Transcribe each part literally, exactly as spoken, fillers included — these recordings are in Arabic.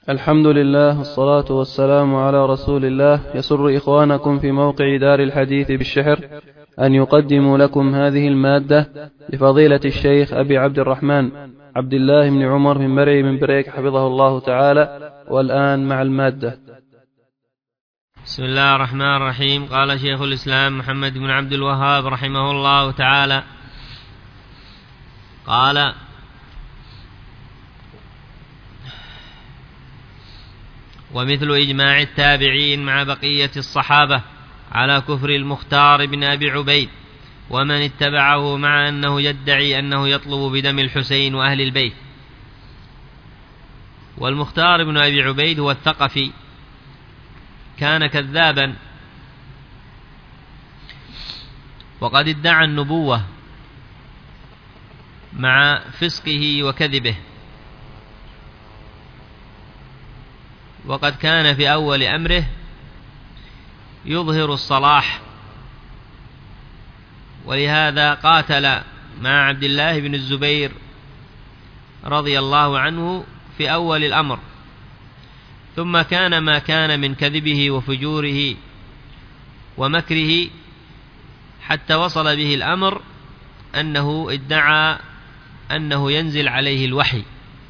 الحمد لله والصلاة والسلام على رسول الله. يسر إخوانكم في موقع دار الحديث بالشحر أن يقدموا لكم هذه المادة لفضيلة الشيخ أبي عبد الرحمن عبد الله بن عمر بن مرعي بن بريك حفظه الله تعالى. والآن مع المادة. بسم الله الرحمن الرحيم. قال شيخ الإسلام محمد بن عبد الوهاب رحمه الله تعالى: قال: ومثل إجماع التابعين مع بقية الصحابة على كفر المختار بن أبي عبيد ومن اتبعه، مع أنه يدعي أنه يطلب بدم الحسين وأهل البيت. والمختار بن أبي عبيد هو الثقفي، كان كذابا وقد ادعى النبوة مع فسقه وكذبه، وقد كان في أول أمره يظهر الصلاح، ولهذا قاتل مع عبد الله بن الزبير رضي الله عنه في أول الأمر، ثم كان ما كان من كذبه وفجوره ومكره حتى وصل به الأمر أنه ادعى أنه ينزل عليه الوحي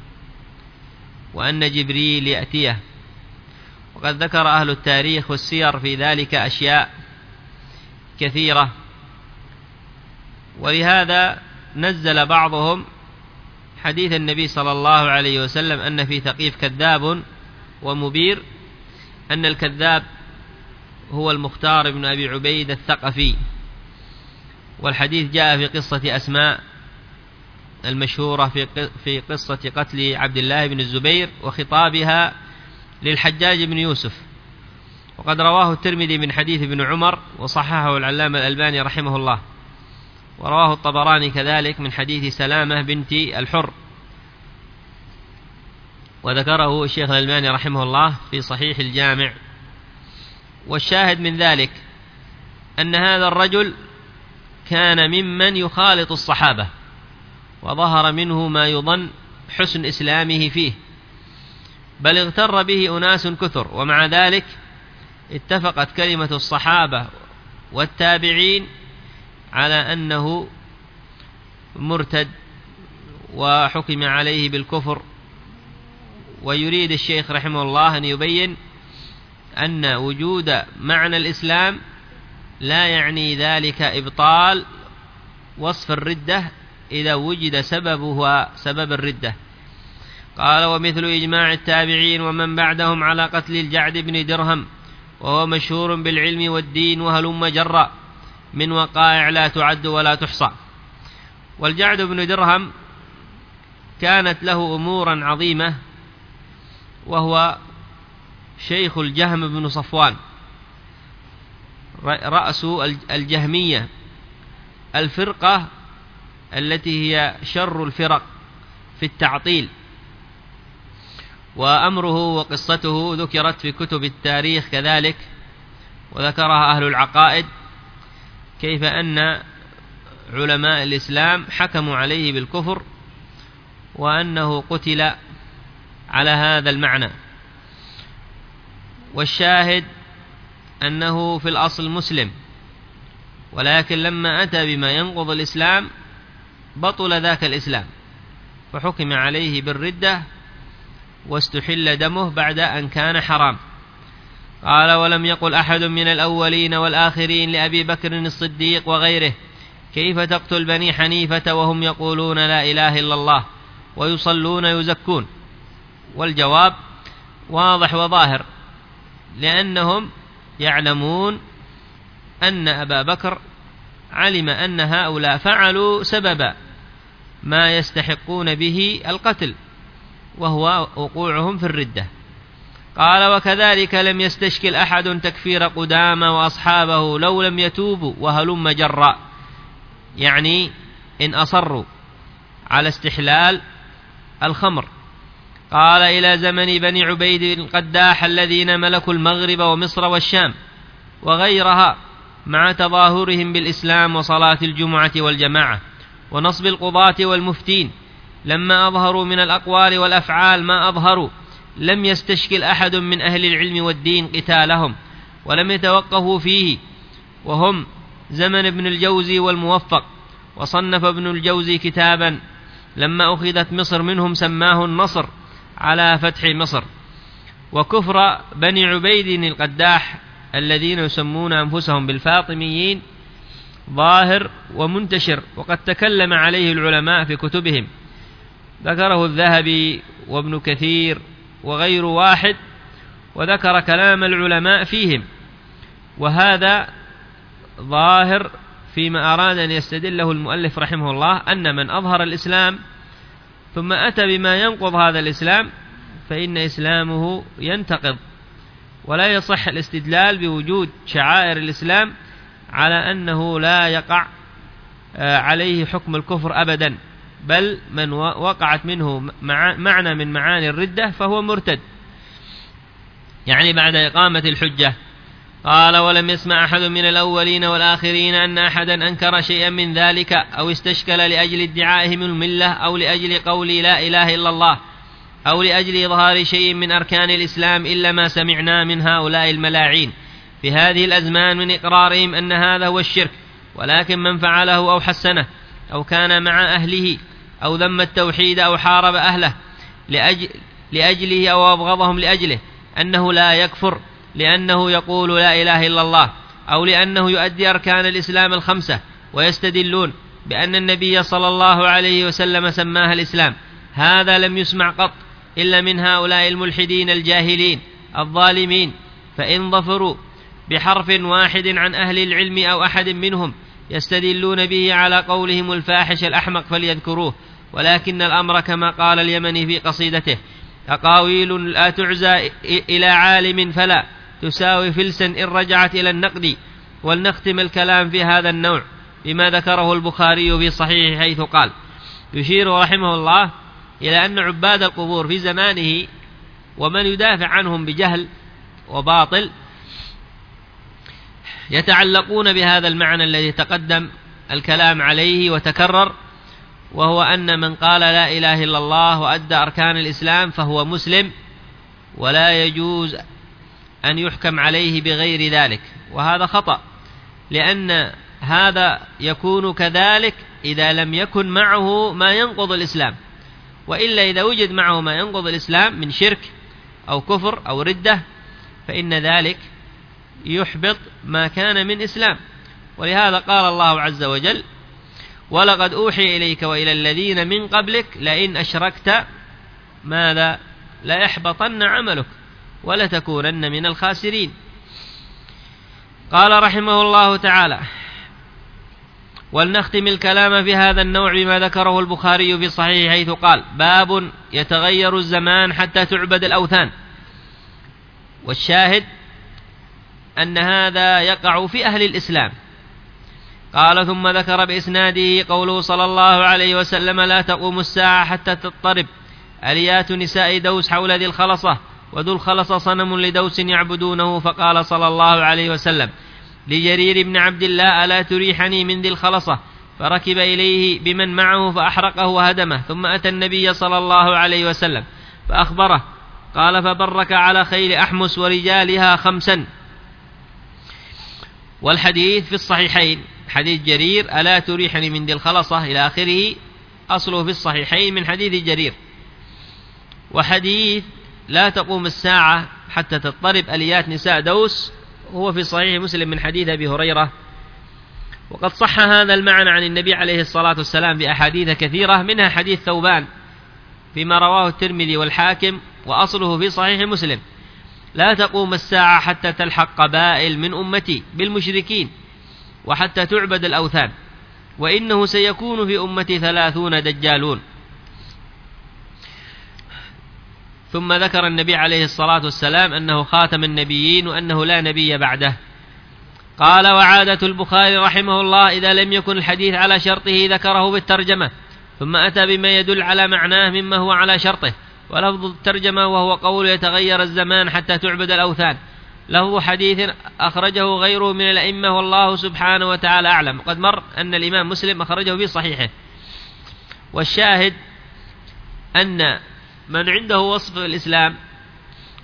وأن جبريل يأتيه، وقد ذكر أهل التاريخ والسير في ذلك أشياء كثيرة. ولهذا نزل بعضهم حديث النبي صلى الله عليه وسلم أن في ثقيف كذاب ومبير، أن الكذاب هو المختار بن أبي عبيد الثقفي. والحديث جاء في قصة أسماء المشهورة في قصة قتل عبد الله بن الزبير وخطابها للحجاج بن يوسف، وقد رواه الترمذي من حديث ابن عمر وصححه العلامة الألباني رحمه الله، ورواه الطبراني كذلك من حديث سلامة بنت الحر، وذكره الشيخ الألباني رحمه الله في صحيح الجامع. والشاهد من ذلك أن هذا الرجل كان ممن يخالط الصحابة، وظهر منه ما يظن حسن إسلامه فيه، بل اغتر به أناس كثر، ومع ذلك اتفقت كلمة الصحابة والتابعين على أنه مرتد وحكم عليه بالكفر. ويريد الشيخ رحمه الله أن يبين أن وجود معنى الإسلام لا يعني ذلك إبطال وصف الردة إذا وجد سببه سبب الردة. قال: ومثل إجماع التابعين ومن بعدهم على قتل الجعد بن درهم، وهو مشهور بالعلم والدين وهلم جرا من وقائع لا تعد ولا تحصى. والجعد بن درهم كانت له أمورا عظيمة، وهو شيخ الجهم بن صفوان رأس الجهمية، الفرقة التي هي شر الفرق في التعطيل. وأمره وقصته ذكرت في كتب التاريخ كذلك، وذكرها أهل العقائد، كيف أن علماء الإسلام حكموا عليه بالكفر وأنه قتل على هذا المعنى. والشاهد أنه في الأصل مسلم، ولكن لما أتى بما ينقض الإسلام بطل ذاك الإسلام، فحكم عليه بالردة واستحل دمه بعد أن كان حرام. قال: ولم يقل أحد من الأولين والآخرين لأبي بكر الصديق وغيره: كيف تقتل بني حنيفة وهم يقولون لا إله إلا الله ويصلون يزكون؟ والجواب واضح وظاهر، لأنهم يعلمون أن أبا بكر علم أن هؤلاء فعلوا سبب ما يستحقون به القتل، وهو وقوعهم في الردة. قال: وكذلك لم يستشكل أحد تكفير قدامى وأصحابه لو لم يتوبوا وهلم جرا، يعني إن أصروا على استحلال الخمر. قال: إلى زمن بني عبيد القداح الذين ملكوا المغرب ومصر والشام وغيرها، مع تظاهرهم بالإسلام وصلاة الجمعة والجماعة ونصب القضاة والمفتين، لما أظهروا من الأقوال والأفعال ما أظهروا لم يستشكل أحد من أهل العلم والدين قتالهم ولم يتوقفوا فيه، وهم زمن ابن الجوزي والموفق. وصنف ابن الجوزي كتابا لما أخذت مصر منهم سماه النصر على فتح مصر. وكفر بني عبيد القداح الذين يسمون أنفسهم بالفاطميين ظاهر ومنتشر، وقد تكلم عليه العلماء في كتبهم، ذكره الذهبي وابن كثير وغير واحد، وذكر كلام العلماء فيهم، وهذا ظاهر فيما أراد أن يستدله المؤلف رحمه الله، أن من أظهر الإسلام ثم أتى بما ينقض هذا الإسلام فإن إسلامه ينتقض، ولا يصح الاستدلال بوجود شعائر الإسلام على أنه لا يقع عليه حكم الكفر أبدا، بل من وقعت منه معنى من معاني الردة فهو مرتد، يعني بعد إقامة الحجة. قال: ولم يسمع أحد من الأولين والآخرين أن أحدا أنكر شيئا من ذلك أو استشكل لأجل ادعائهم الملة أو لأجل قول لا إله إلا الله أو لأجل إظهار شيء من أركان الإسلام إلا ما سمعنا من هؤلاء الملاعين في هذه الأزمان من إقرارهم أن هذا هو الشرك. ولكن من فعله أو حسنه أو كان مع أهله أو ذم التوحيد أو حارب أهله لأجل لأجله أو أبغضهم لأجله أنه لا يكفر لأنه يقول لا إله إلا الله أو لأنه يؤدي أركان الإسلام الخمسة، ويستدلون بأن النبي صلى الله عليه وسلم سماها الإسلام. هذا لم يسمع قط إلا من هؤلاء الملحدين الجاهلين الظالمين، فإن ظفروا بحرف واحد عن أهل العلم أو أحد منهم يستدلون به على قولهم الفاحش الأحمق فليذكروه. ولكن الأمر كما قال اليمني في قصيدته: أقاويل لا تعزى إلى عالم فلا تساوي فلسا إن رجعت إلى النقد. ولنختم الكلام في هذا النوع بما ذكره البخاري في صحيح، حيث قال: يشير رحمه الله إلى أن عباد القبور في زمانه ومن يدافع عنهم بجهل وباطل يتعلقون بهذا المعنى الذي تقدم الكلام عليه وتكرر، وهو أن من قال لا إله إلا الله وأدى أركان الإسلام فهو مسلم، ولا يجوز أن يحكم عليه بغير ذلك. وهذا خطأ، لأن هذا يكون كذلك إذا لم يكن معه ما ينقض الإسلام، وإلا إذا وجد معه ما ينقض الإسلام من شرك أو كفر أو ردة فإن ذلك يحبط ما كان من إسلام. ولهذا قال الله عز وجل: ولقد أوحي إليك وإلى الذين من قبلك لئن أشركت ماذا لا يحبطن عملك ولتكونن من الخاسرين. قال رحمه الله تعالى: ولنختم الكلام في هذا النوع بما ذكره البخاري في صحيح، حيث قال: باب يتغير الزمان حتى تعبد الأوثان. والشاهد أن هذا يقع في أهل الإسلام. قال: ثم ذكر بإسناده قوله صلى الله عليه وسلم: لا تقوم الساعة حتى تضطرب أليات نساء دوس حول ذي الخلصة، وذو الخلصة صنم لدوس يعبدونه. فقال صلى الله عليه وسلم لجرير بن عبد الله: ألا تريحني من ذي الخلصة؟ فركب إليه بمن معه فأحرقه وهدمه، ثم أتى النبي صلى الله عليه وسلم فأخبره. قال: فبرك على خيل أحمس ورجالها خمسا. والحديث في الصحيحين، حديث جرير: ألا تريحني من ذي الخلصة إلى آخره، أصله في الصحيحين من حديث جرير. وحديث لا تقوم الساعة حتى تضطرب أليات نساء دوس هو في صحيح مسلم من حديث أبي هريرة. وقد صح هذا المعنى عن النبي عليه الصلاة والسلام بأحاديث كثيرة، منها حديث ثوبان فيما رواه الترمذي والحاكم، وأصله في صحيح مسلم: لا تقوم الساعة حتى تلحق قبائل من أمتي بالمشركين وحتى تعبد الأوثان، وإنه سيكون في أمتي ثلاثون دجالون. ثم ذكر النبي عليه الصلاة والسلام أنه خاتم النبيين وأنه لا نبي بعده. قال: وعادة البخاري رحمه الله إذا لم يكن الحديث على شرطه ذكره بالترجمة، ثم أتى بما يدل على معناه مما هو على شرطه. ولفظ الترجمة وهو قول يتغير الزمان حتى تعبد الأوثان له حديث أخرجه غيره من الأئمة، والله سبحانه وتعالى أعلم. قد مر أن الإمام مسلم أخرجه في صحيحه. والشاهد أن من عنده وصف الإسلام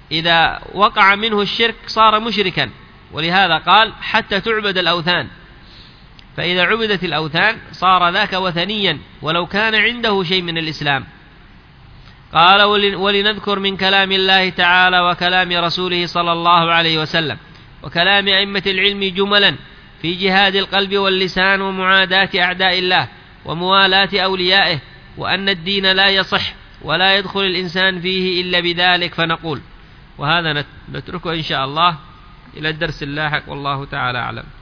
إذا وقع منه الشرك صار مشركا، ولهذا قال حتى تعبد الأوثان، فإذا عبدت الأوثان صار ذاك وثنيا ولو كان عنده شيء من الإسلام. قال ولنذكر من كلام الله تعالى وكلام رسوله صلى الله عليه وسلم وكلام أئمة العلم جملا في جهاد القلب واللسان ومعاداة أعداء الله وموالاة أوليائه، وأن الدين لا يصح ولا يدخل الإنسان فيه إلا بذلك. فنقول، وهذا نتركه إن شاء الله إلى الدرس اللاحق، والله تعالى أعلم.